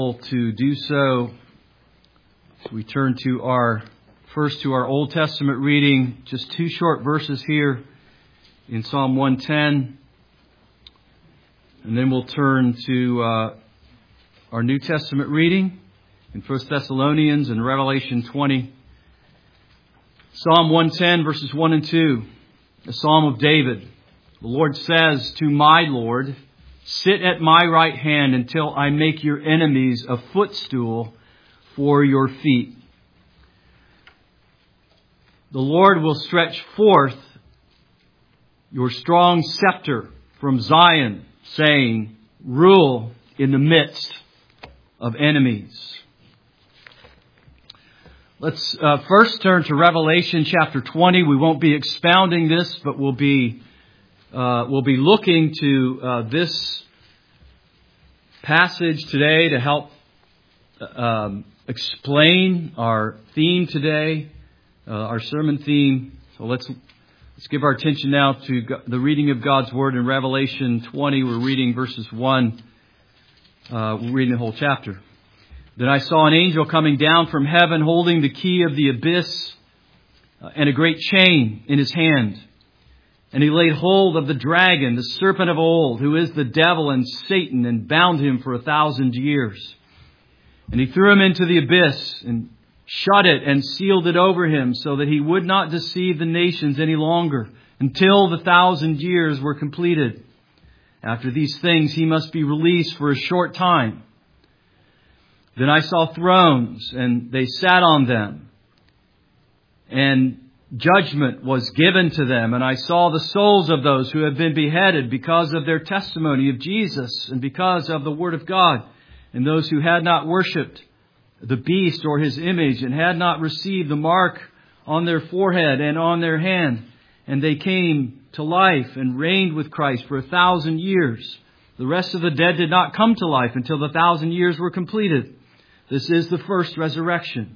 To do so, we turn to our Old Testament reading, just two short verses here in Psalm 110, and then we'll turn to our New Testament reading in 1 Thessalonians and Revelation 20. Psalm 110, verses 1 and 2, a psalm of David. The Lord says to my Lord, "Sit at my right hand until I make your enemies a footstool for your feet." The Lord will stretch forth your strong scepter from Zion, saying, "Rule in the midst of enemies." Let's first turn to Revelation chapter 20. We won't be expounding this, but we'll be looking to this passage today to help explain our theme today, our sermon theme. So let's give our attention now to the reading of God's Word in Revelation 20. We're reading verses 1. We're reading the whole chapter. "Then I saw an angel coming down from heaven, holding the key of the abyss and a great chain in his hand. And he laid hold of the dragon, the serpent of old, who is the devil and Satan, and bound him for 1,000 years. And he threw him into the abyss and shut it and sealed it over him, so that he would not deceive the nations any longer, until the 1,000 years were completed. After these things he must be released for a short time. Then I saw thrones, and they sat on them, and judgment was given to them. And I saw the souls of those who had been beheaded because of their testimony of Jesus and because of the Word of God, and those who had not worshipped the beast or his image and had not received the mark on their forehead and on their hand. And they came to life and reigned with Christ for 1,000 years. The rest of the dead did not come to life until the 1,000 years were completed. This is the first resurrection.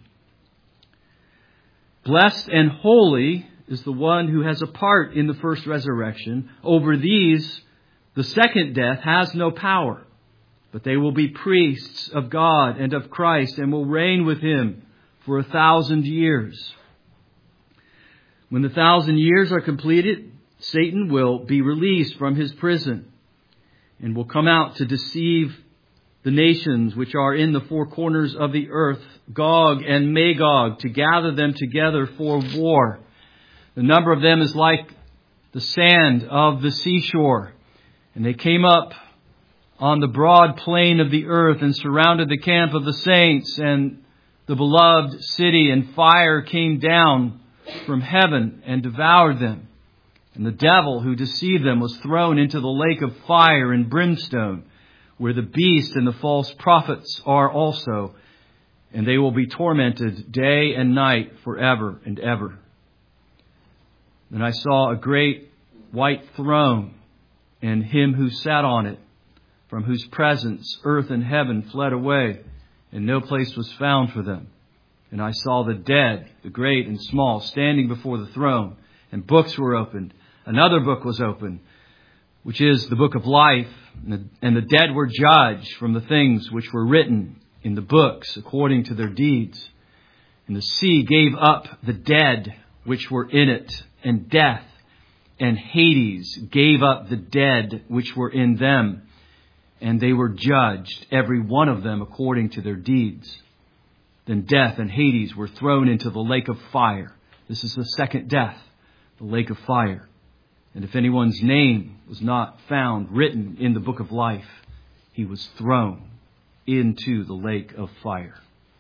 Blessed and holy is the one who has a part in the first resurrection. Over these, the second death has no power, but they will be priests of God and of Christ and will reign with him for 1,000 years. When the 1,000 years are completed, Satan will be released from his prison and will come out to deceive the nations which are in the four corners of the earth, Gog and Magog, to gather them together for war. The number of them is like the sand of the seashore. And they came up on the broad plain of the earth and surrounded the camp of the saints and the beloved city, and fire came down from heaven and devoured them. And the devil who deceived them was thrown into the lake of fire and brimstone, where the beast and the false prophets are also, and they will be tormented day and night forever and ever. Then I saw a great white throne, and him who sat on it, from whose presence earth and heaven fled away, and no place was found for them. And I saw the dead, the great and small, standing before the throne, and books were opened. Another book was opened, which is the book of life, and the dead were judged from the things which were written in the books according to their deeds. And the sea gave up the dead which were in it, and death and Hades gave up the dead which were in them, and they were judged, every one of them according to their deeds. Then death and Hades were thrown into the lake of fire. This is the second death, the lake of fire. And if anyone's name was not found written in the book of life, he was thrown into the lake of fire.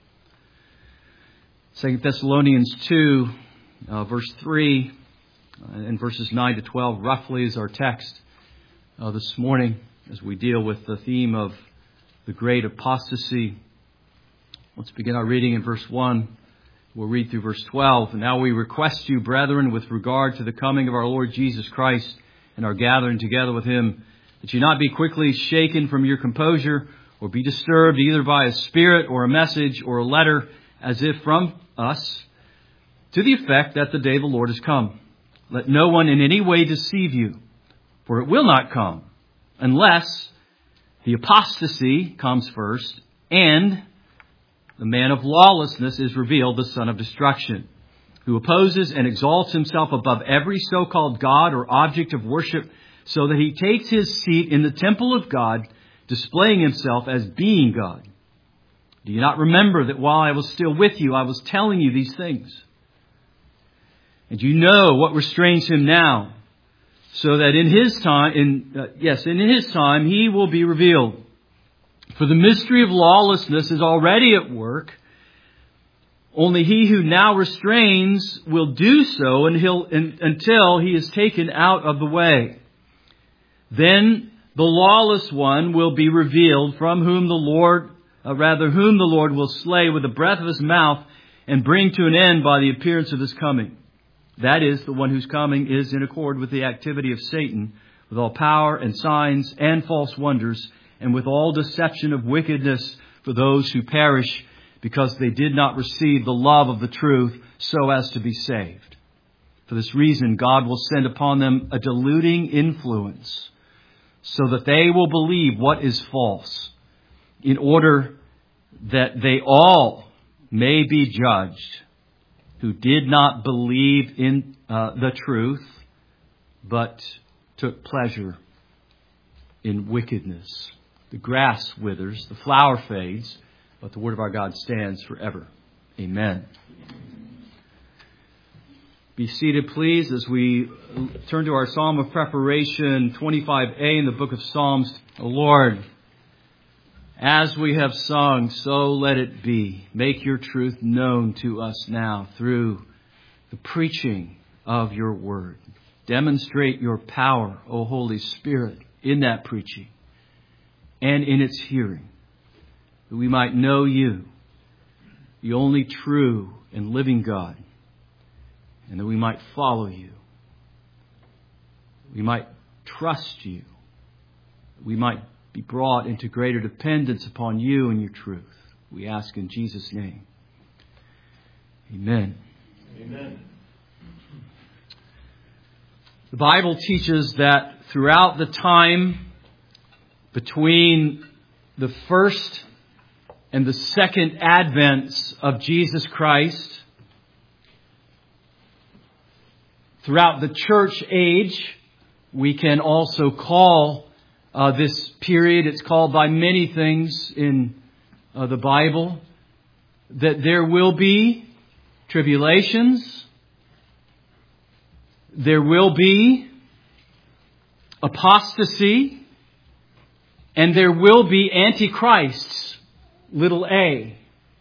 2 Thessalonians 2, verse 3, and verses 9 to 12 roughly is our text this morning as we deal with the theme of the great apostasy. Let's begin our reading in verse 1. We'll read through verse 12. "And now we request you, brethren, with regard to the coming of our Lord Jesus Christ and our gathering together with him, that you not be quickly shaken from your composure, or be disturbed either by a spirit or a message or a letter, as if from us, to the effect that the day of the Lord is come. Let no one in any way deceive you, for it will not come, unless the apostasy comes first, And the man of lawlessness is revealed, the son of destruction, who opposes and exalts himself above every so-called God or object of worship, so that he takes his seat in the temple of God, displaying himself as being God. Do you not remember that while I was still with you, I was telling you these things? And you know what restrains him now, so that in his time he will be revealed. For the mystery of lawlessness is already at work. Only he who now restrains will do so until he is taken out of the way. Then the lawless one will be revealed, whom the Lord will slay with the breath of his mouth and bring to an end by the appearance of his coming. That is, the one whose coming is in accord with the activity of Satan, with all power and signs and false wonders, and with all deception of wickedness for those who perish, because they did not receive the love of the truth so as to be saved. For this reason, God will send upon them a deluding influence, so that they will believe what is false, in order that they all may be judged, who did not believe in the truth, but took pleasure in wickedness. The grass withers, the flower fades, but the word of our God stands forever. Amen. Be seated, please, as we turn to our Psalm of Preparation, 25a in the book of Psalms. O Lord, as we have sung, so let it be. Make your truth known to us now through the preaching of your word. Demonstrate your power, O Holy Spirit, in that preaching and in its hearing, that we might know you, the only true and living God, and that we might follow you. We might trust you. We might be brought into greater dependence upon you and your truth. We ask in Jesus' name. Amen. Amen. The Bible teaches that throughout the time between the first and the second advents of Jesus Christ, throughout the church age, we can also call this period, it's called by many things in the Bible, that there will be tribulations, there will be apostasy, and there will be antichrists, little a.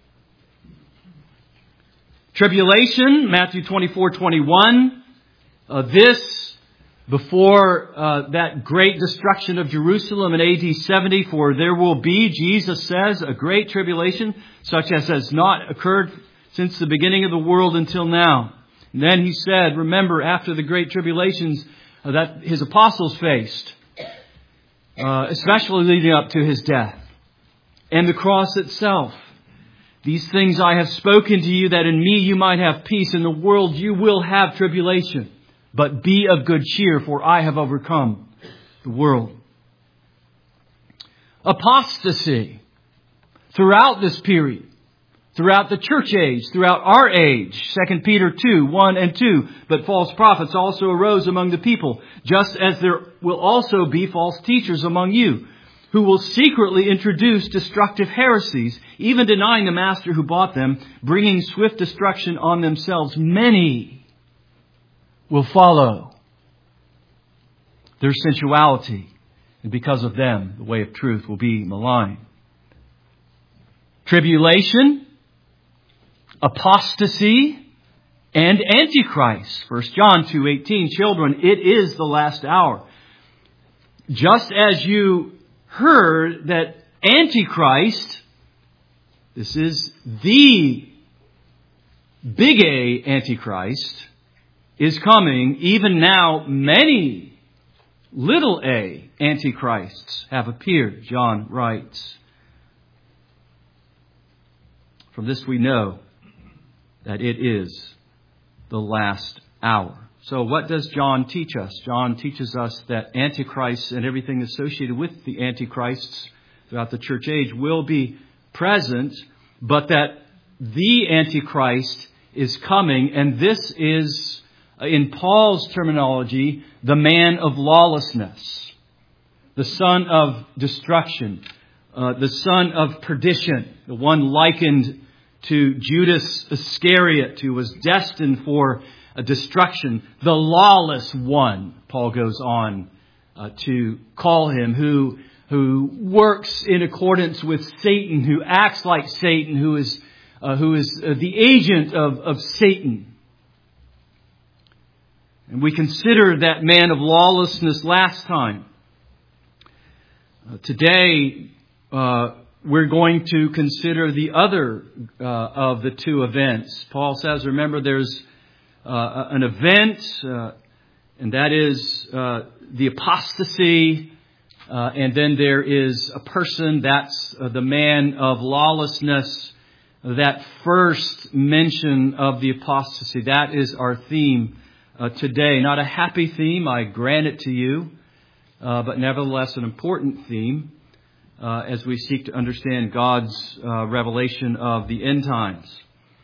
Tribulation, Matthew 24:21. This before that great destruction of Jerusalem in AD 70, for there will be, Jesus says, a great tribulation, such as has not occurred since the beginning of the world until now. And then he said, remember, after the great tribulations that his apostles faced, especially leading up to his death and the cross itself. These things I have spoken to you, that in me you might have peace. In the world you will have tribulation, but be of good cheer, for I have overcome the world. Apostasy throughout this period, throughout the church age, throughout our age. 2 Peter 2:1 and 2. But false prophets also arose among the people, just as there will also be false teachers among you, who will secretly introduce destructive heresies, even denying the master who bought them, bringing swift destruction on themselves. Many will follow their sensuality, and because of them, the way of truth will be maligned. Tribulation, apostasy, and antichrist. 1 John 2:18, children, it is the last hour. Just as you heard that antichrist, this is the big A antichrist, is coming, even now many little a antichrists have appeared, John writes. From this we know that it is the last hour. So what does John teach us? John teaches us that Antichrist and everything associated with the Antichrists throughout the church age will be present, but that the Antichrist is coming, and this is, in Paul's terminology, the man of lawlessness, the son of destruction, the son of perdition, the one likened to Judas Iscariot, who was destined for a destruction, the lawless one, Paul goes on to call him, who works in accordance with Satan, who acts like Satan, who is the agent of Satan. And we considered that man of lawlessness last time. Today, we're going to consider the other of the two events. Paul says, remember, there's an event, and that is the apostasy. And then there is a person, that's the man of lawlessness. That first mention of the apostasy, that is our theme today. Not a happy theme, I grant it to you, but nevertheless an important theme as we seek to understand God's revelation of the end times.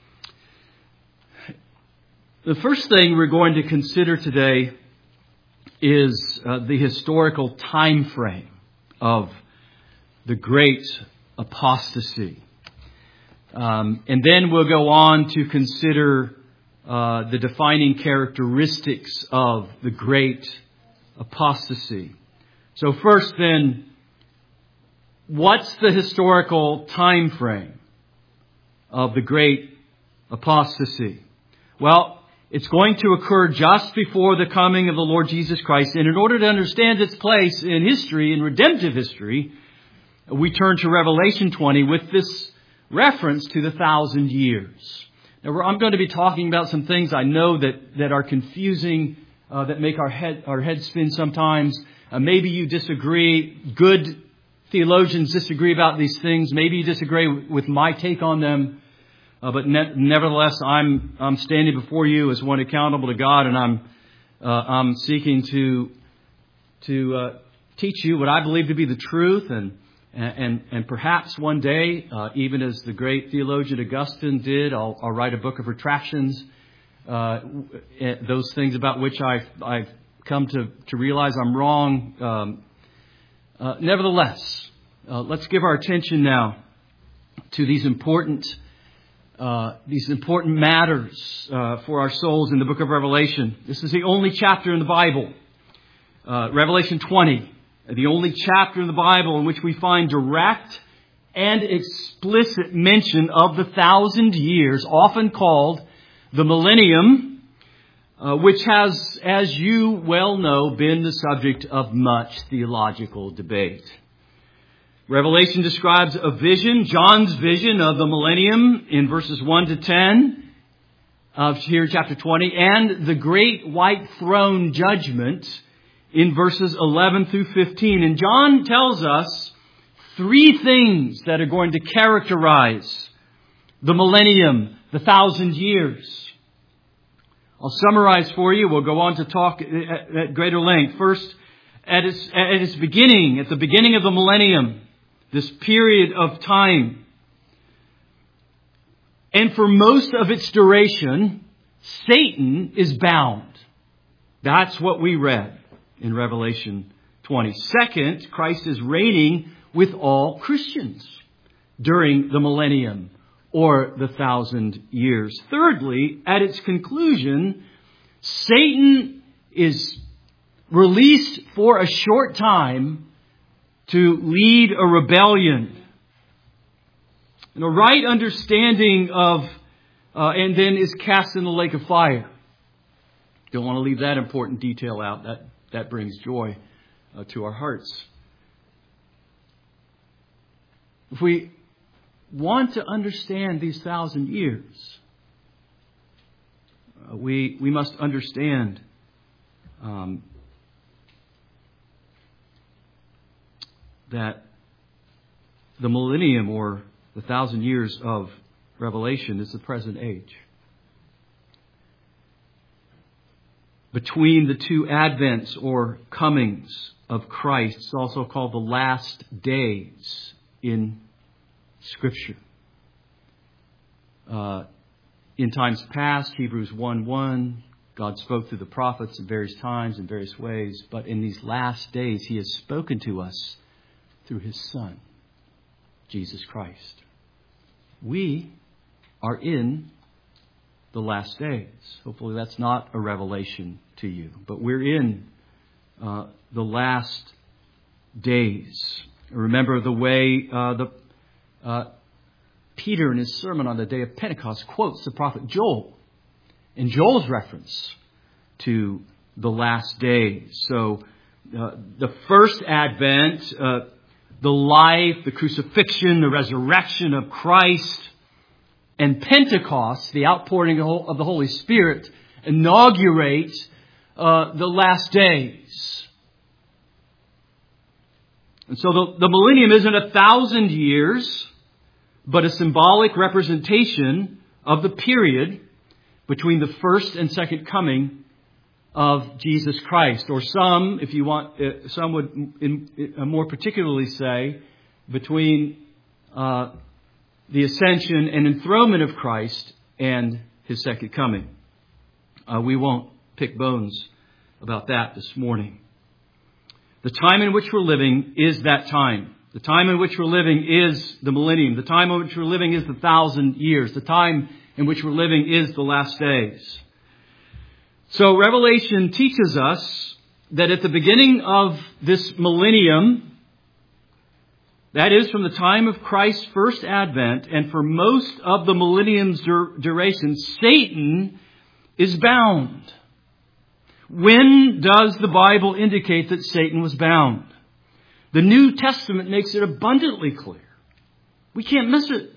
The first thing we're going to consider today is the historical time frame of the great apostasy. And then we'll go on to consider the defining characteristics of the great apostasy. So first then, what's the historical time frame of the great apostasy? Well, it's going to occur just before the coming of the Lord Jesus Christ. And in order to understand its place in history, in redemptive history, we turn to Revelation 20 with this reference to the 1,000 years. Now, I'm going to be talking about some things I know that are confusing, that make our head spin sometimes. Maybe you disagree. Good theologians disagree about these things. Maybe you disagree with my take on them. But nevertheless, I'm standing before you as one accountable to God, and I'm seeking to teach you what I believe to be the truth, and perhaps one day, even as the great theologian Augustine did, I'll write a book of retractions. Those things about which I've come to realize I'm wrong. Nevertheless, let's give our attention now to these important matters for our souls in the book of Revelation. This is the only chapter in the Bible, Revelation 20, the only chapter in the Bible in which we find direct and explicit mention of the 1,000 years, often called the millennium, which has, as you well know, been the subject of much theological debate. Revelation describes a vision, John's vision of the millennium in verses 1 to 10 of here chapter 20, and the great white throne judgment in verses 11 through 15. And John tells us three things that are going to characterize the millennium, the 1,000 years. I'll summarize for you. We'll go on to talk at greater length. First, at its beginning, at the beginning of the millennium, this period of time, and for most of its duration, Satan is bound. That's what we read in Revelation 20. Second, Christ is reigning with all Christians during the millennium or the 1,000 years. Thirdly, at its conclusion, Satan is released for a short time to lead a rebellion. And a right understanding of, and then is cast in the lake of fire. Don't want to leave that important detail out. That brings joy to our hearts. If we want to understand these 1,000 years, we must understand that the millennium, or the 1,000 years of Revelation, is the present age. Between the two advents or comings of Christ, it's also called the last days in Scripture. In times past, Hebrews 1:1, God spoke through the prophets at various times in various ways, but in these last days He has spoken to us through His Son, Jesus Christ. We are in the last days. Hopefully that's not a revelation to you, but we're in the last days. Remember the way Peter in his sermon on the day of Pentecost quotes the prophet Joel, in Joel's reference to the last days. So the first advent, the life, the crucifixion, the resurrection of Christ, and Pentecost, the outpouring of the Holy Spirit, inaugurate the last days. And so the millennium isn't 1,000 years, but a symbolic representation of the period between the first and second coming of Jesus Christ. Or some, if you want, some would more particularly say between the ascension and enthronement of Christ and His second coming. We won't pick bones about that this morning. The time in which we're living is that time. The time in which we're living is the millennium. The time in which we're living is the 1,000 years. The time in which we're living is the last days. So Revelation teaches us that at the beginning of this millennium, that is from the time of Christ's first advent, and for most of the millennium's duration, Satan is bound. When does the Bible indicate that Satan was bound? The New Testament makes it abundantly clear. We can't miss it.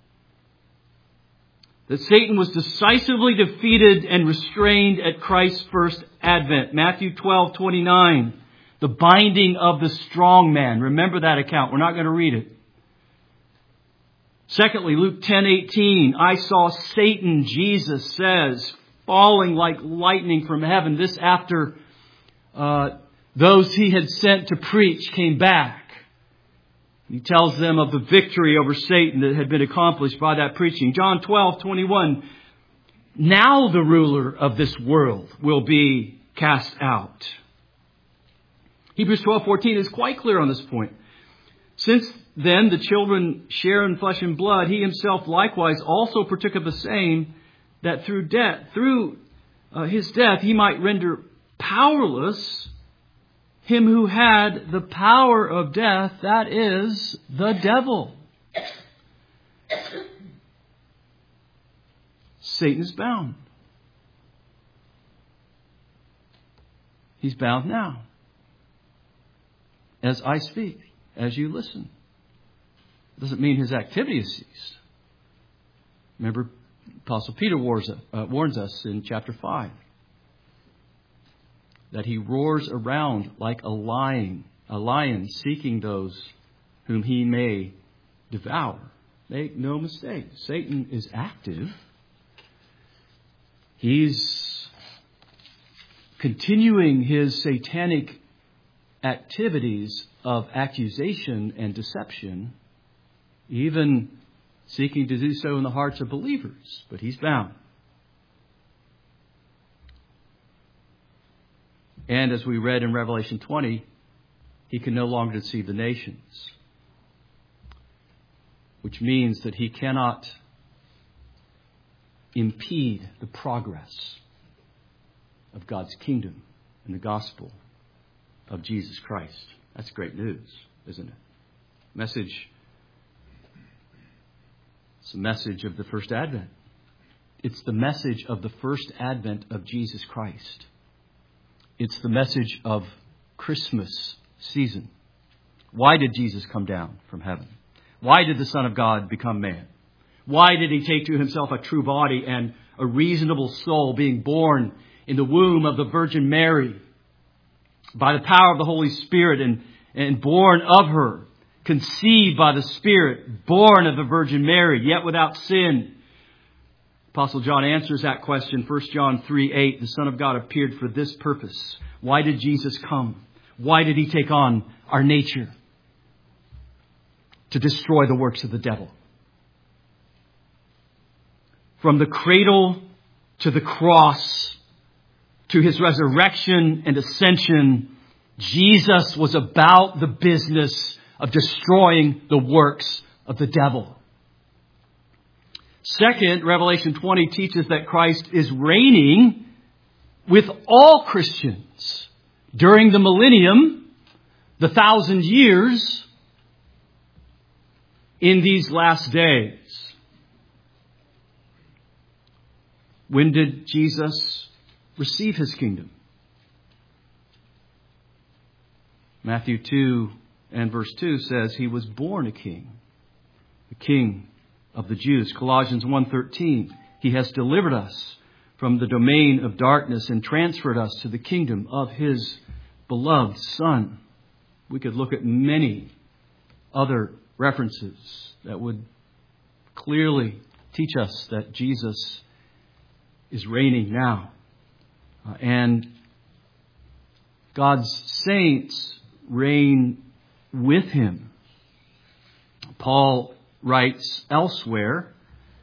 That Satan was decisively defeated and restrained at Christ's first advent. Matthew 12:29. The binding of the strong man. Remember that account. We're not going to read it. Secondly, Luke 10:18. I saw Satan, Jesus says, falling like lightning from heaven. This after those He had sent to preach came back. He tells them of the victory over Satan that had been accomplished by that preaching. John 12:21. Now the ruler of this world will be cast out. Hebrews 12:14 is quite clear on this point. Since then the children share in flesh and blood, He Himself likewise also partook of the same, that through His death He might render powerless him who had the power of death, that is, the devil. Satan is bound. He's bound now. As I speak, as you listen. It doesn't mean his activity has ceased. Remember, Apostle Peter warns us in chapter 5 that he roars around like a lion seeking those whom he may devour. Make no mistake, Satan is active. He's continuing his satanic activities of accusation and deception, even seeking to do so in the hearts of believers. But he's bound. And as we read in Revelation 20, he can no longer deceive the nations. Which means that he cannot impede the progress of God's kingdom and the gospel of Jesus Christ. That's great news, isn't it? It's the message of the first advent. It's the message of the first advent of Jesus Christ. It's the message of Christmas season. Why did Jesus come down from heaven? Why did the Son of God become man? Why did he take to himself a true body and a reasonable soul, being born in the womb of the Virgin Mary by the power of the Holy Spirit and born of her, conceived by the Spirit, born of the Virgin Mary, yet without sin? Apostle John answers that question. 1 John 3:8, the Son of God appeared for this purpose. Why did Jesus come? Why did he take on our nature? to destroy the works of the devil. From the cradle to the cross, to his resurrection and ascension, Jesus was about the business of destroying the works of the devil. Second, Revelation 20 teaches that Christ is reigning with all Christians during the millennium, the 1,000 years, in these last days. When did Jesus receive his kingdom? Matthew 2 and verse 2 says he was born a king, the king of the Jews. Colossians 1:13, he has delivered us from the domain of darkness and transferred us to the kingdom of his beloved Son. We could look at many other references that would clearly teach us that Jesus is reigning now. And God's saints reign with him. Paul writes elsewhere,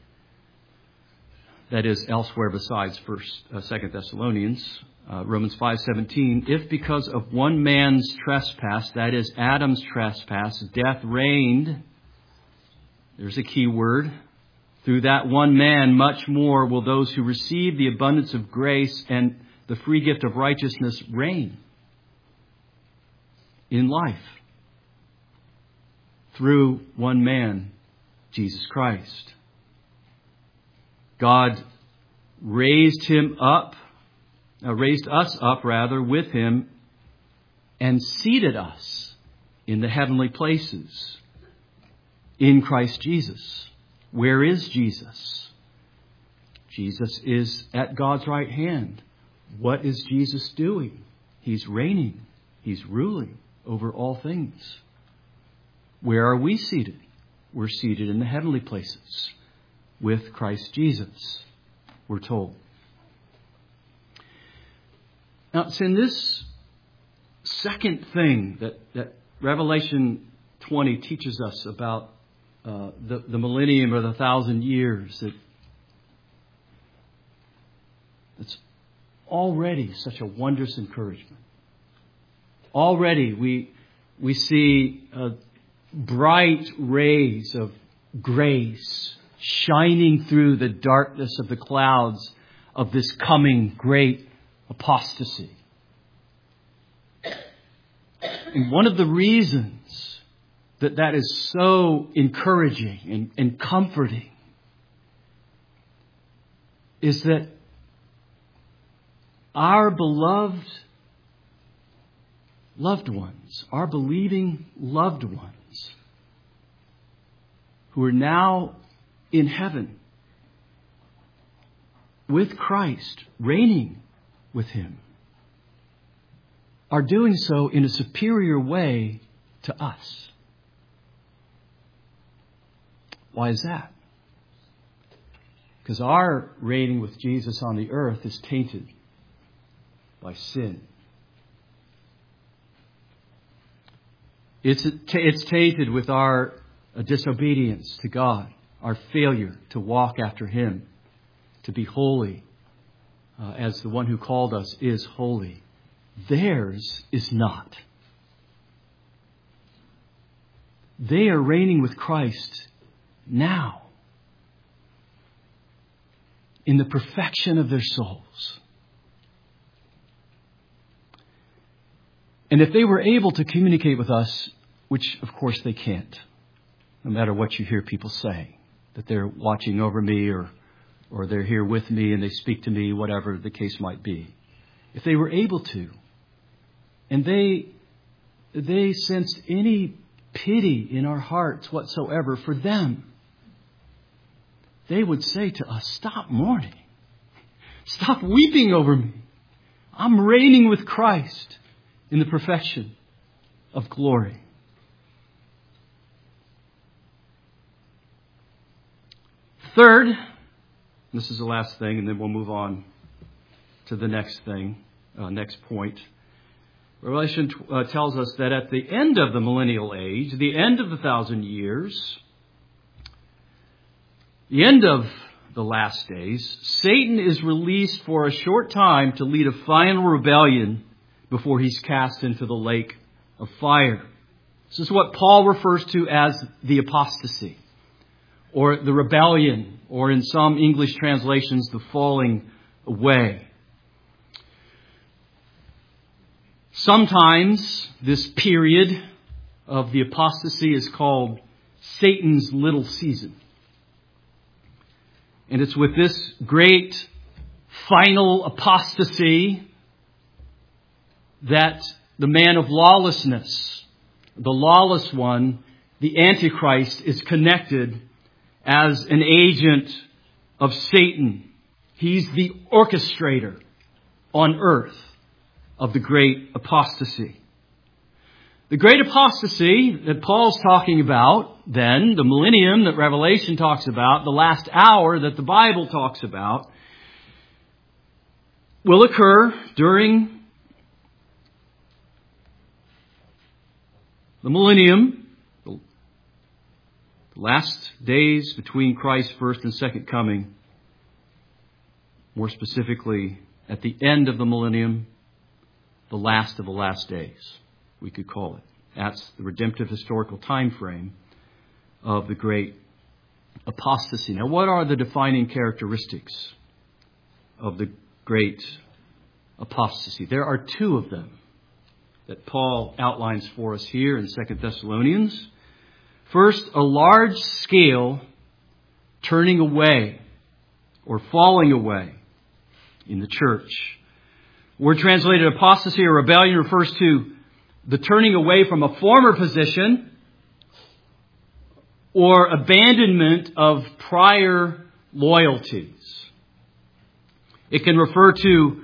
that is elsewhere besides 2 Thessalonians, Romans 5:17, if because of one man's trespass, that is Adam's trespass, death reigned, there's a key word, through that one man, much more will those who receive the abundance of grace and the free gift of righteousness reign in life through one man, Jesus Christ. God raised us up with him and seated us in the heavenly places in Christ Jesus. Where is Jesus? Jesus is at God's right hand. What is Jesus doing? He's reigning. He's ruling over all things. Where are we seated? We're seated in the heavenly places with Christ Jesus, we're told. Now, it's in this second thing that Revelation 20 teaches us about the millennium or the 1,000 years. It's already such a wondrous encouragement. Already we see bright rays of grace shining through the darkness of the clouds of this coming great apostasy. And one of the reasons that is so encouraging and comforting is that our beloved loved ones, our believing loved ones, who are now in heaven with Christ, reigning with him, are doing so in a superior way to us. Why is that? Because our reigning with Jesus on the earth is tainted by sin. It's tainted with our disobedience to God, our failure to walk after him, to be holy, as the one who called us is holy. Theirs is not. They are reigning with Christ now in the perfection of their souls. And if they were able to communicate with us, which of course they can't, no matter what you hear people say, that they're watching over me or they're here with me and they speak to me, whatever the case might be. If they were able to, and they sensed any pity in our hearts whatsoever for them, they would say to us, stop mourning. Stop weeping over me. I'm reigning with Christ in the perfection of glory. Third, this is the last thing, and then we'll move on to the next thing, next point. Revelation tells us that at the end of the millennial age, the end of the 1,000 years, the end of the last days, Satan is released for a short time to lead a final rebellion before he's cast into the lake of fire. This is what Paul refers to as the apostasy, or the rebellion, or in some English translations, the falling away. Sometimes this period of the apostasy is called Satan's little season. And it's with this great final apostasy that the man of lawlessness, the lawless one, the Antichrist, is connected as an agent of Satan. He's the orchestrator on earth of the great apostasy. The great apostasy that Paul's talking about, then, the millennium that Revelation talks about, the last hour that the Bible talks about, will occur during the millennium, the last days between Christ's first and second coming, more specifically, at the end of the millennium, the last of the last days, we could call it. That's the redemptive historical time frame of the great apostasy. Now, what are the defining characteristics of the great apostasy? There are two of them that Paul outlines for us here in 2 Thessalonians. First, a large-scale turning away or falling away in the church. The word translated apostasy or rebellion refers to the turning away from a former position or abandonment of prior loyalties. It can refer to,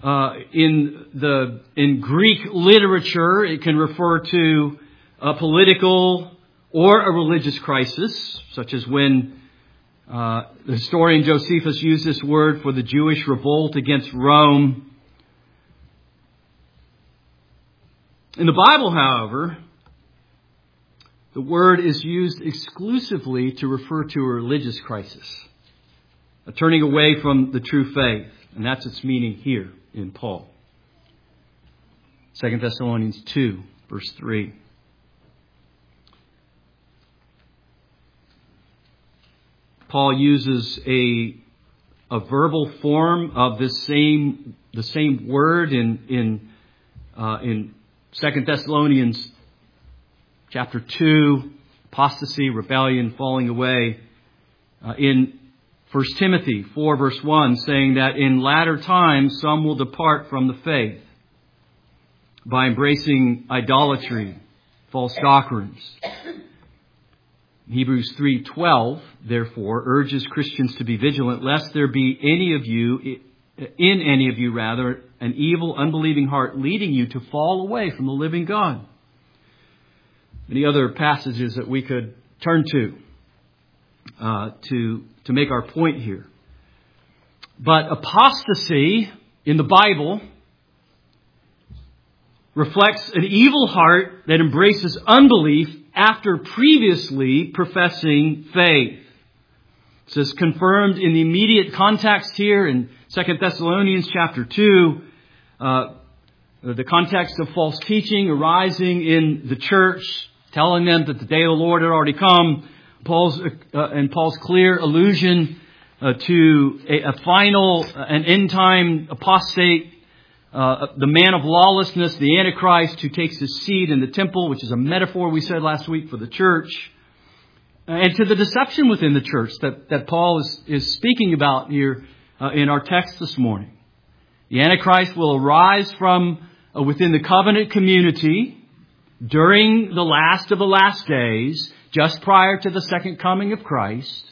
in Greek literature, it can refer to a political or a religious crisis, such as when the historian Josephus used this word for the Jewish revolt against Rome. In the Bible, however, the word is used exclusively to refer to a religious crisis, a turning away from the true faith. And that's its meaning here in Paul. 2 Thessalonians 2, verse 3. Paul uses a verbal form of the same word in 2 Thessalonians chapter 2, apostasy, rebellion, falling away. In 1 Timothy 4, verse 1, saying that in latter times some will depart from the faith by embracing idolatry, false doctrines. Hebrews 3:12, therefore, urges Christians to be vigilant, lest there be in any of you, an evil, unbelieving heart leading you to fall away from the living God. Many other passages that we could turn to make our point here. But apostasy in the Bible reflects an evil heart that embraces unbelief after previously professing faith. This is confirmed in the immediate context here in 2 Thessalonians chapter 2. The context of false teaching arising in the church, telling them that the day of the Lord had already come. Paul's clear allusion to a final, an end-time apostate, the man of lawlessness, the Antichrist, who takes his seat in the temple, which is a metaphor we said last week for the church, and to the deception within the church that Paul is speaking about here in our text this morning. The Antichrist will arise from within the covenant community during the last of the last days, just prior to the second coming of Christ.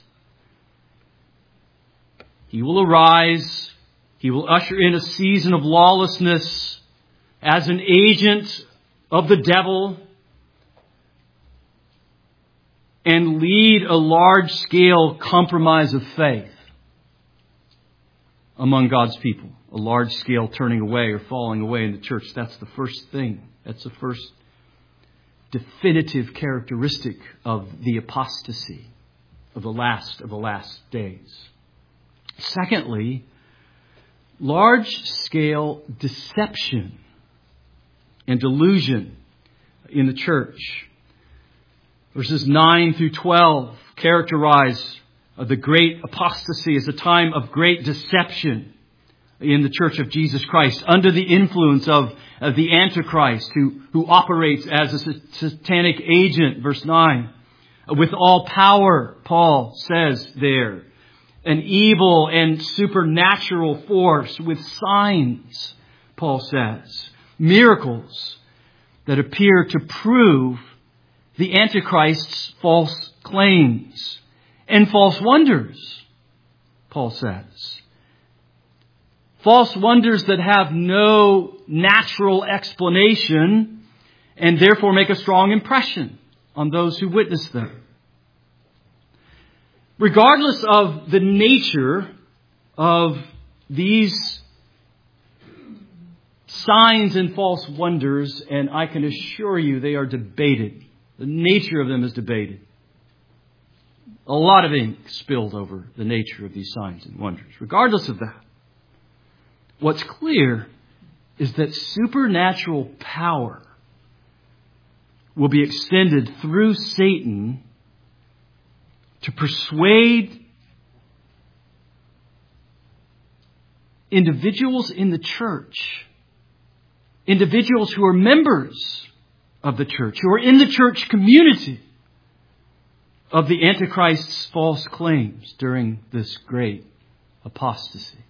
He will arise. He will usher in a season of lawlessness as an agent of the devil and lead a large-scale compromise of faith among God's people. A large-scale turning away or falling away in the church. That's the first thing. That's the first definitive characteristic of the apostasy of the last days. Secondly, large-scale deception and delusion in the church. Verses 9 through 12 characterize the great apostasy as a time of great deception in the church of Jesus Christ, under the influence of the Antichrist, who operates as a satanic agent, verse 9. With all power, Paul says there. An evil and supernatural force with signs, Paul says. Miracles that appear to prove the Antichrist's false claims. And false wonders, Paul says. False wonders that have no natural explanation and therefore make a strong impression on those who witness them. Regardless of the nature of these signs and false wonders, and I can assure you they are debated. The nature of them is debated. A lot of ink spilled over the nature of these signs and wonders. Regardless of that, what's clear is that supernatural power will be extended through Satan to persuade individuals in the church, individuals who are members of the church, who are in the church community, of the Antichrist's false claims during this great apostasy.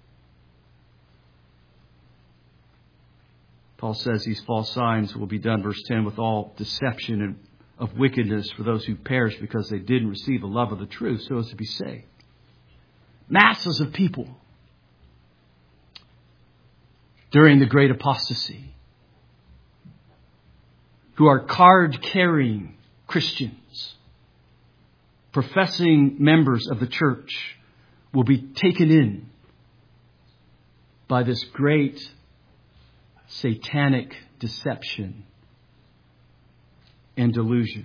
Paul says these false signs will be done, verse 10, with all deception and of wickedness for those who perish because they didn't receive the love of the truth so as to be saved. Masses of people during the great apostasy who are card-carrying Christians, professing members of the church, will be taken in by this great satanic deception and delusion.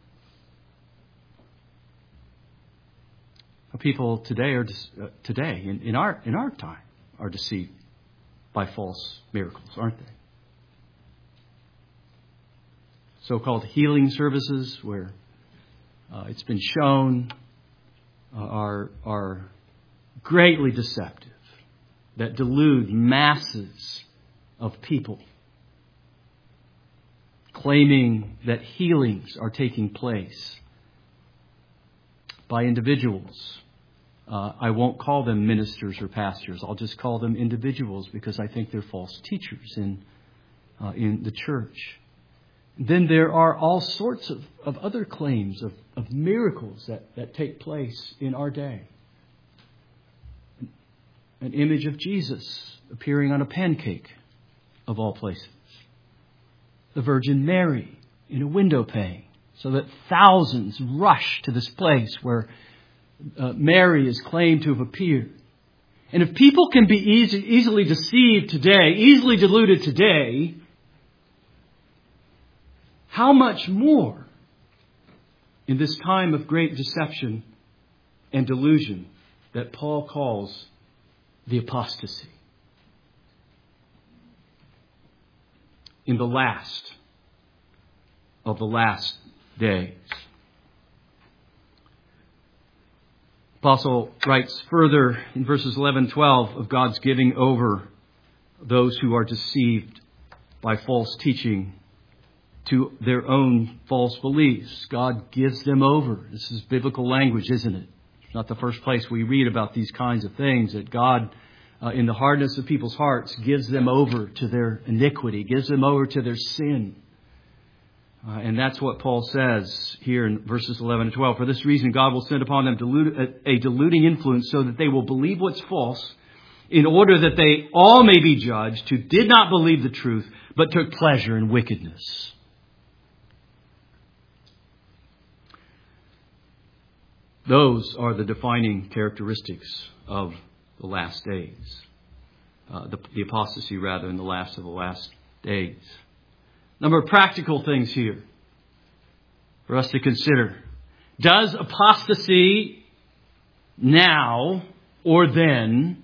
People today in our time are deceived by false miracles, aren't they? So-called healing services, where it's been shown are greatly deceptive, that delude masses of people, claiming that healings are taking place by individuals. I won't call them ministers or pastors. I'll just call them individuals because I think they're false teachers in the church. Then there are all sorts of other claims of miracles that take place in our day. An image of Jesus appearing on a pancake, of all places. The Virgin Mary in a window pane, so that thousands rush to this place where Mary is claimed to have appeared. And if people can be easily deceived today, easily deluded today, how much more in this time of great deception and delusion that Paul calls the apostasy? In the last of the last days. Apostle writes further in verses 11 and 12 of God's giving over those who are deceived by false teaching to their own false beliefs. God gives them over. This is biblical language, isn't it? It's not the first place we read about these kinds of things, that God, in the hardness of people's hearts, gives them over to their iniquity, gives them over to their sin. And that's what Paul says here in verses 11 and 12. For this reason, God will send upon them a deluding influence so that they will believe what's false, in order that they all may be judged who did not believe the truth, but took pleasure in wickedness. Those are the defining characteristics of the last days. The apostasy, rather, in the last of the last days. Number of practical things here for us to consider. Does apostasy now or then,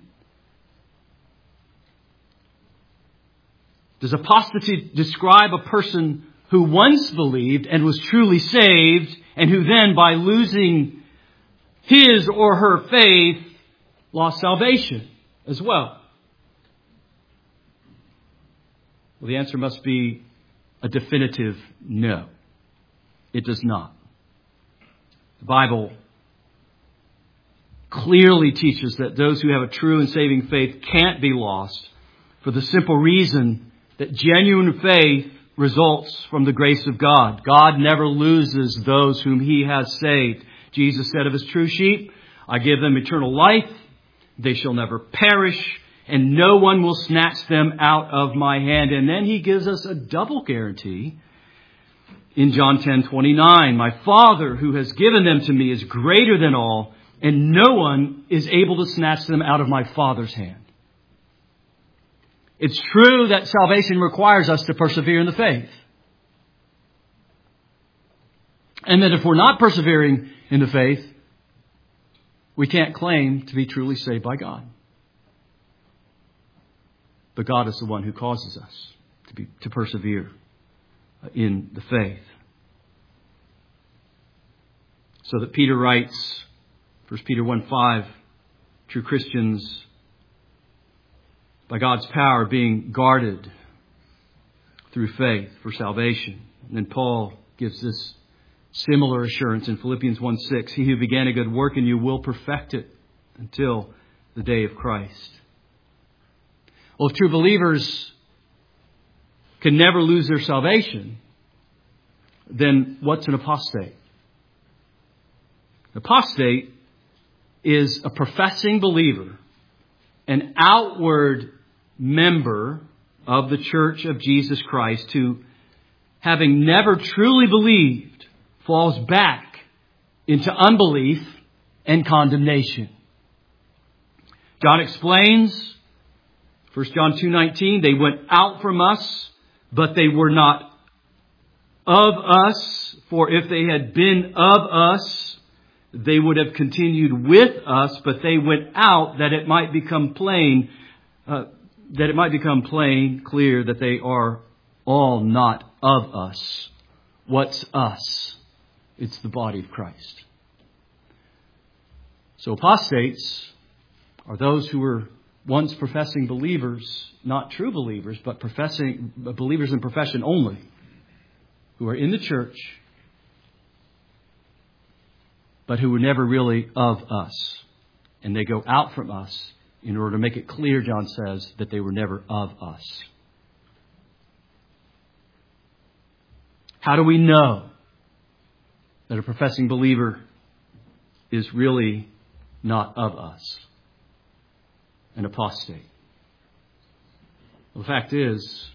does apostasy describe a person who once believed and was truly saved, and who then, by losing his or her faith, lost salvation as well? Well, the answer must be a definitive no. It does not. The Bible clearly teaches that those who have a true and saving faith can't be lost, for the simple reason that genuine faith results from the grace of God. God never loses those whom He has saved. Jesus said of His true sheep, I give them eternal life. They shall never perish, and no one will snatch them out of my hand. And then He gives us a double guarantee in John 10:29. My Father who has given them to me is greater than all, and no one is able to snatch them out of my Father's hand. It's true that salvation requires us to persevere in the faith. And that if we're not persevering in the faith, we can't claim to be truly saved by God. But God is the one who causes us to persevere in the faith. So that Peter writes, 1 Peter 1:5, true Christians, by God's power, being guarded through faith for salvation. And then Paul gives this similar assurance in Philippians 1:6. He who began a good work in you will perfect it until the day of Christ. Well, if true believers can never lose their salvation, then what's an apostate? An apostate is a professing believer, an outward member of the Church of Jesus Christ who, having never truly believed, falls back into unbelief and condemnation. John explains, 1 John 2:19, they went out from us, but they were not of us. For if they had been of us, they would have continued with us, but they went out that it might become plain, clear that they are all not of us. What's us? It's the body of Christ. So apostates are those who were once professing believers, not true believers, but professing believers in profession only, who are in the church, but who were never really of us. And they go out from us in order to make it clear, John says, that they were never of us. How do we know that a professing believer is really not of us? An apostate. Well, the fact is,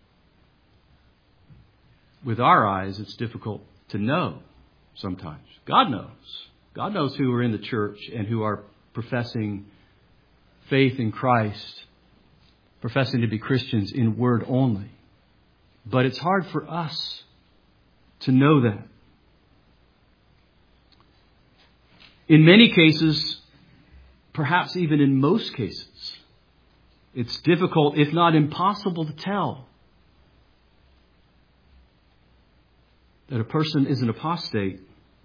with our eyes, it's difficult to know sometimes. God knows. God knows who are in the church and who are professing faith in Christ, professing to be Christians in word only. But it's hard for us to know that. In many cases, perhaps even in most cases, it's difficult, if not impossible, to tell that a person is an apostate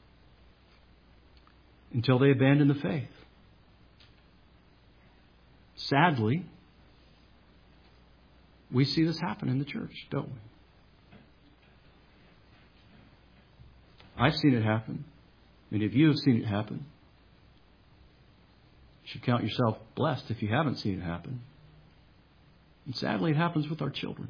until they abandon the faith. Sadly, we see this happen in the church, don't we? I've seen it happen. Many of you have seen it happen. You should count yourself blessed if you haven't seen it happen. And sadly, it happens with our children.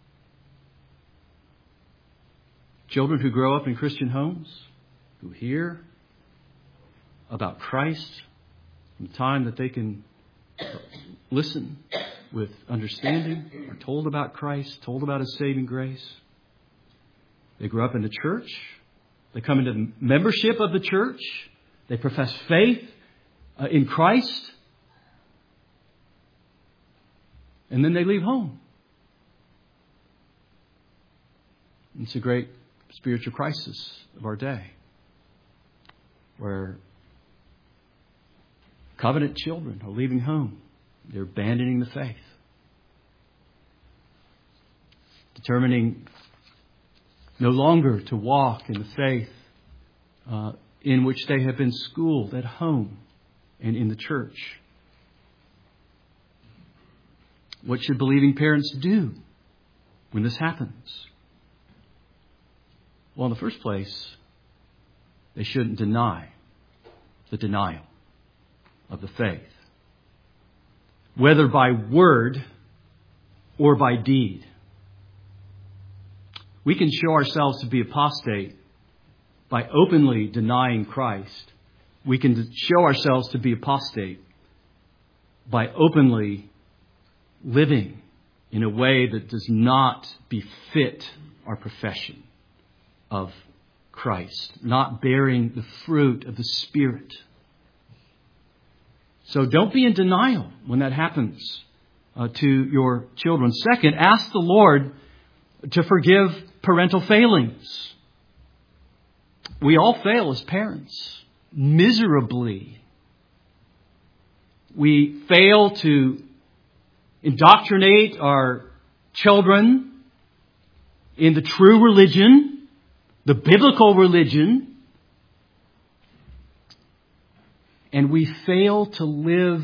Children who grow up in Christian homes, who hear about Christ from the time that they can listen with understanding, are told about Christ, told about His saving grace. They grow up in the church. They come into the membership of the church. They profess faith in Christ. and then they leave home. It's a great spiritual crisis of our day, where covenant children are leaving home. They're abandoning the faith, determining no longer to walk in the faith in which they have been schooled at home and in the church. What should believing parents do when this happens? Well, in the first place, they shouldn't deny the denial of the faith, whether by word or by deed. We can show ourselves to be apostate by openly denying Christ. We can show ourselves to be apostate by openly living in a way that does not befit our profession of Christ, not bearing the fruit of the Spirit. So don't be in denial when that happens to your children. Second, ask the Lord to forgive parental failings. We all fail as parents, miserably. We fail to indoctrinate our children in the true religion, the biblical religion, and we fail to live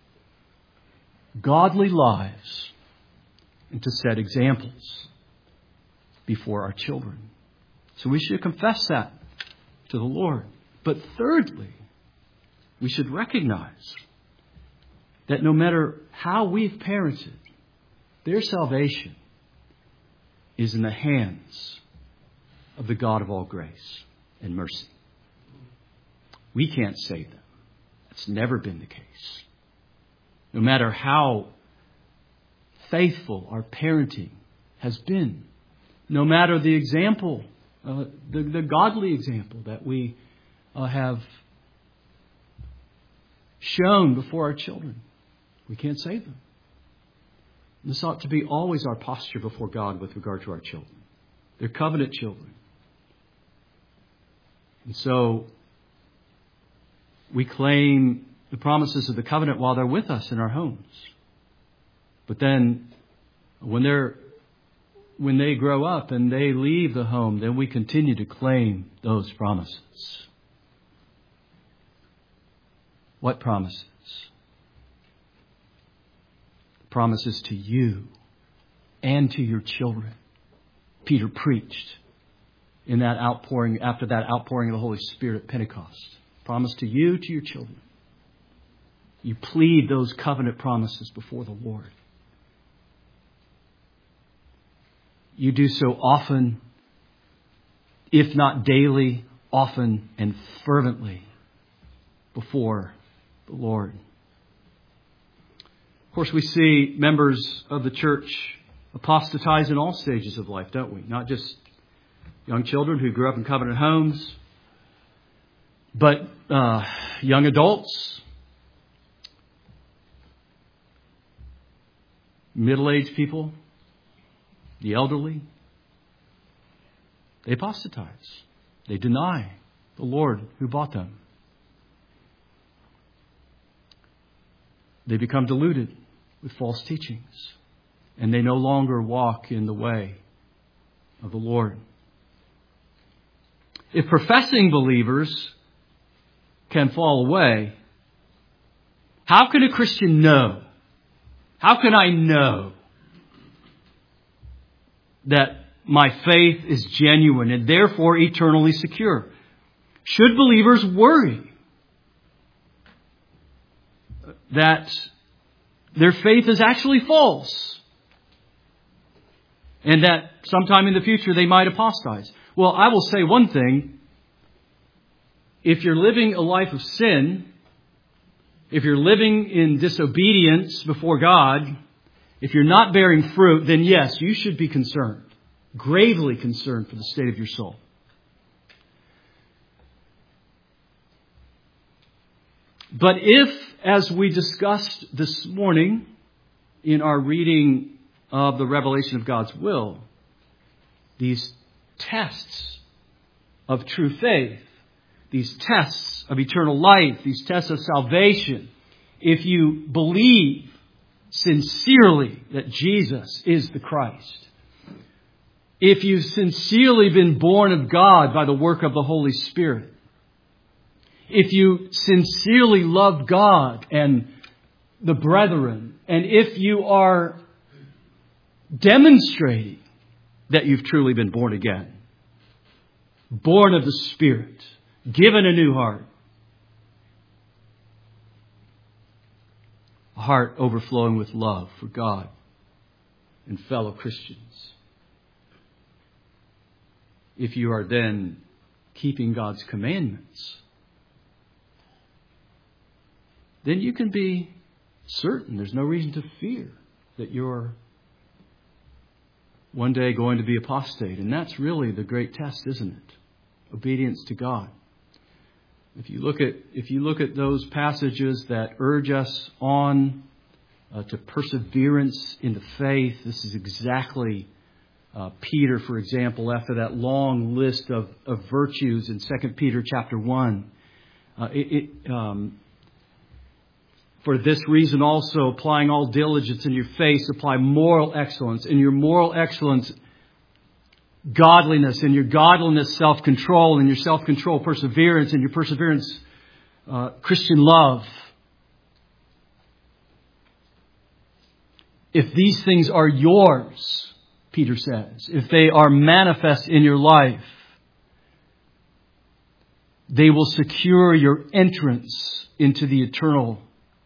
godly lives and to set examples before our children. So we should confess that to the Lord. But thirdly, we should recognize that no matter how we've parented, their salvation is in the hands of the God of all grace and mercy. We can't save them. It's never been the case. No matter how faithful our parenting has been, no matter the example, the godly example that we have shown before our children, we can't save them. This ought to be always our posture before God with regard to our children. They're covenant children. And so we claim the promises of the covenant while they're with us in our homes. But then when they grow up and they leave the home, then we continue to claim those promises. What promises? Promises to you and to your children. Peter preached in that outpouring, after that outpouring of the Holy Spirit at Pentecost. Promise to you, to your children. You plead those covenant promises before the Lord. You do so often, if not daily, often and fervently before the Lord. Of course, we see members of the church apostatize in all stages of life, don't we? Not just young children who grew up in covenant homes, but young adults, middle-aged people, the elderly. They apostatize. They deny the Lord who bought them. They become deluded with false teachings, and they no longer walk in the way of the Lord. If professing believers can fall away, how can a Christian know? How can I know that my faith is genuine and therefore eternally secure? Should believers worry that their faith is actually false and that sometime in the future they might apostatize? Well, I will say one thing. If you're living a life of sin, if you're living in disobedience before God, if you're not bearing fruit, then yes, you should be concerned, gravely concerned for the state of your soul. But if, as we discussed this morning, in our reading of the revelation of God's will, these tests of true faith, these tests of eternal life, these tests of salvation, if you believe sincerely that Jesus is the Christ, if you've sincerely been born of God by the work of the Holy Spirit, if you sincerely love God and the brethren, and if you are demonstrating that you've truly been born again, born of the Spirit, given a new heart, a heart overflowing with love for God and fellow Christians. If you are then keeping God's commandments, then you can be certain, there's no reason to fear that you're one day going to be apostate. And that's really the great test, isn't it? Obedience to God. If you look at those passages that urge us on to perseverance in the faith, this is exactly Peter, for example, after that long list of virtues in 2 Peter chapter 1. For this reason also, applying all diligence in your faith, apply moral excellence. In your moral excellence, godliness. In your godliness, self-control. In your self-control, perseverance. In your perseverance, Christian love. If these things are yours, Peter says, if they are manifest in your life, they will secure your entrance into the eternal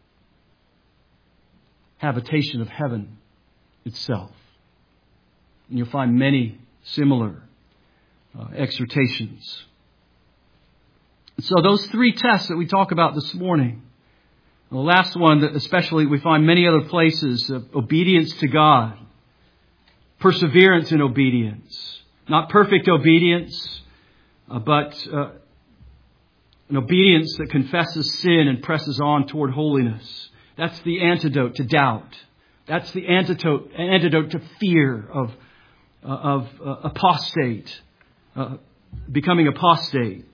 habitation of heaven itself. And you'll find many similar exhortations. So those three tests that we talk about this morning, the last one that especially we find many other places, obedience to God, perseverance in obedience, not perfect obedience, but an obedience that confesses sin and presses on toward holiness. That's the antidote to doubt. That's the antidote to fear of apostate, becoming apostate.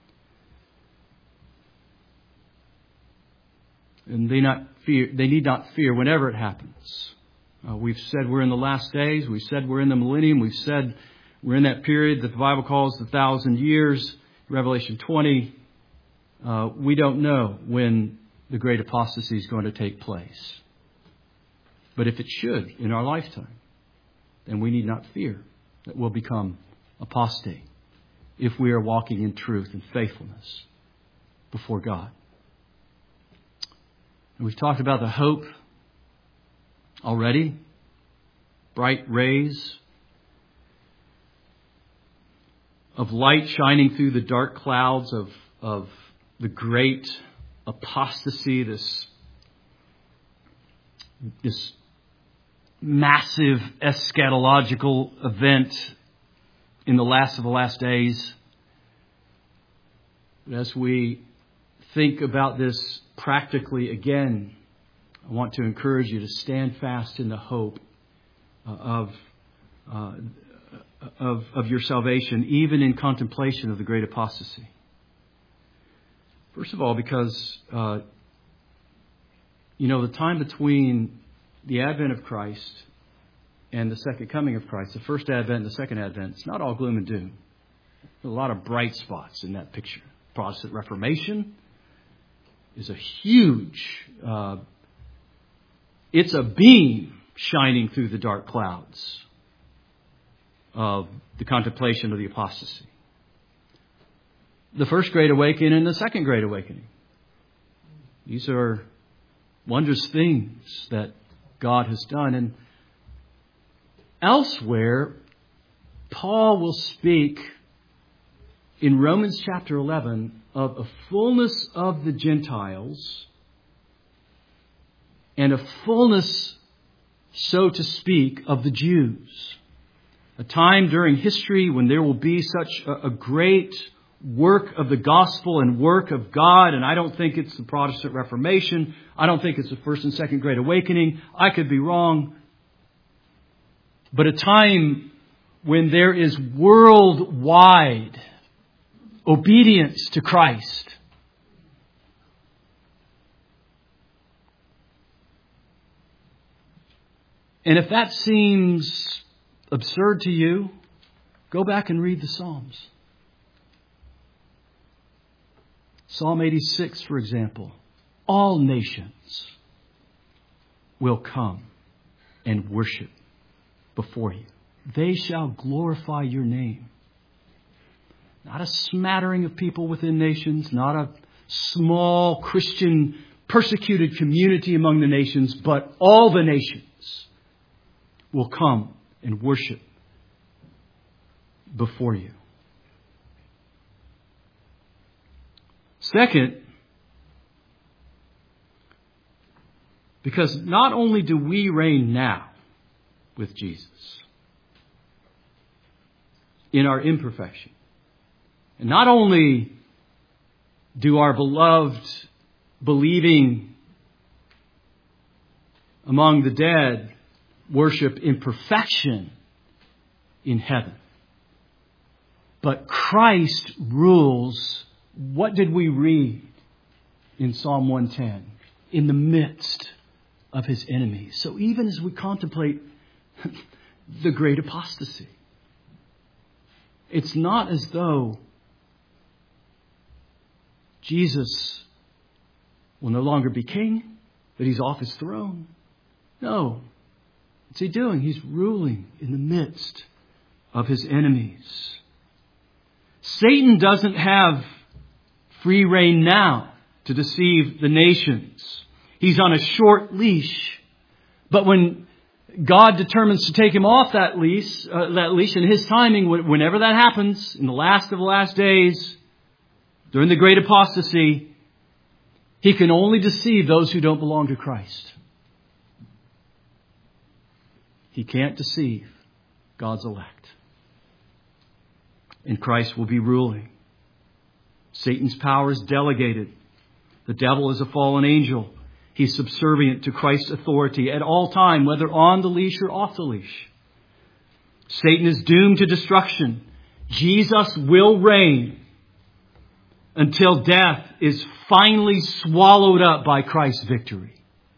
And they need not fear whenever it happens. We've said we're in the last days. We've said we're in the millennium. We've said we're in that period that the Bible calls the 1,000 years, Revelation 20. We don't know when the great apostasy is going to take place. But if it should in our lifetime, then we need not fear that we'll become apostate if we are walking in truth and faithfulness before God. And we've talked about the hope already. Bright rays of light shining through the dark clouds of the great apostasy, this massive eschatological event in the last of the last days. But as we think about this practically again, I want to encourage you to stand fast in the hope of your salvation, even in contemplation of the great apostasy. First of all, because, the time between the advent of Christ and the second coming of Christ, the first advent and the second advent, it's not all gloom and doom. There's a lot of bright spots in that picture. Protestant Reformation is a huge, it's a beam shining through the dark clouds of the contemplation of the apostasy. The first Great Awakening and the second Great Awakening. These are wondrous things that God has done. And elsewhere, Paul will speak in Romans chapter 11 of a fullness of the Gentiles and a fullness, so to speak, of the Jews. A time during history when there will be such a great work of the gospel and work of God, and I don't think it's the Protestant Reformation. I don't think it's the First and Second Great Awakening. I could be wrong. But a time when there is worldwide obedience to Christ. And if that seems absurd to you, go back and read the Psalms. Psalm 86, for example. All nations will come and worship before you. They shall glorify your name. Not a smattering of people within nations, not a small Christian persecuted community among the nations, but all the nations will come and worship before you. Second, because not only do we reign now with Jesus in our imperfection, and not only do our beloved believing among the dead worship in perfection in heaven, but Christ rules. What did we read in Psalm 110? In the midst of his enemies. So even as we contemplate the great apostasy, it's not as though Jesus will no longer be king, that he's off his throne. No. What's he doing? He's ruling in the midst of his enemies. Satan doesn't have free reign now to deceive the nations. He's on a short leash. But when God determines to take him off that leash in his timing, whenever that happens, in the last of the last days, during the great apostasy, he can only deceive those who don't belong to Christ. He can't deceive God's elect. And Christ will be ruling. Satan's power is delegated. The devil is a fallen angel. He's subservient to Christ's authority at all time, whether on the leash or off the leash. Satan is doomed to destruction. Jesus will reign until death is finally swallowed up by Christ's victory.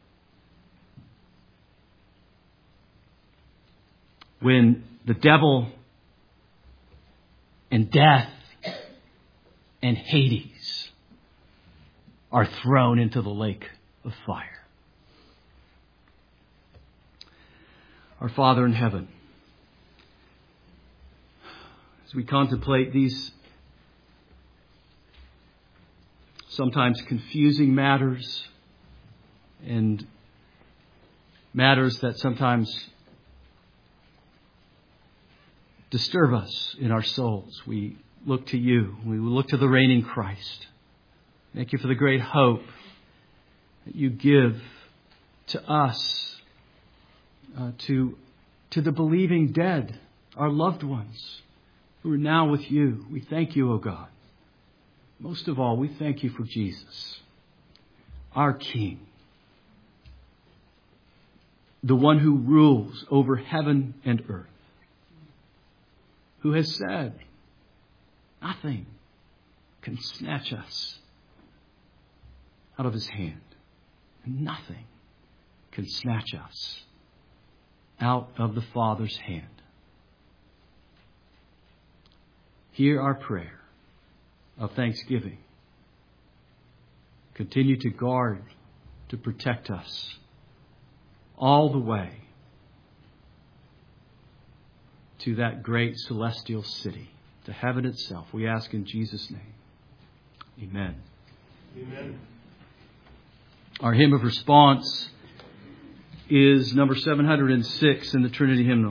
When the devil and death and Hades are thrown into the lake of fire. Our Father in heaven, as we contemplate these sometimes confusing matters and matters that sometimes disturb us in our souls, we look to you. We look to the reigning Christ. Thank you for the great hope that you give to us, to the believing dead, our loved ones who are now with you. We thank you, O God. Most of all, we thank you for Jesus, our King, the one who rules over heaven and earth, who has said, nothing can snatch us out of his hand. Nothing can snatch us out of the Father's hand. Hear our prayer of thanksgiving. Continue to guard, to protect us all the way to that great celestial city, to heaven itself. We ask in Jesus' name. Amen. Amen. Our hymn of response is number 706 in the Trinity Hymnal.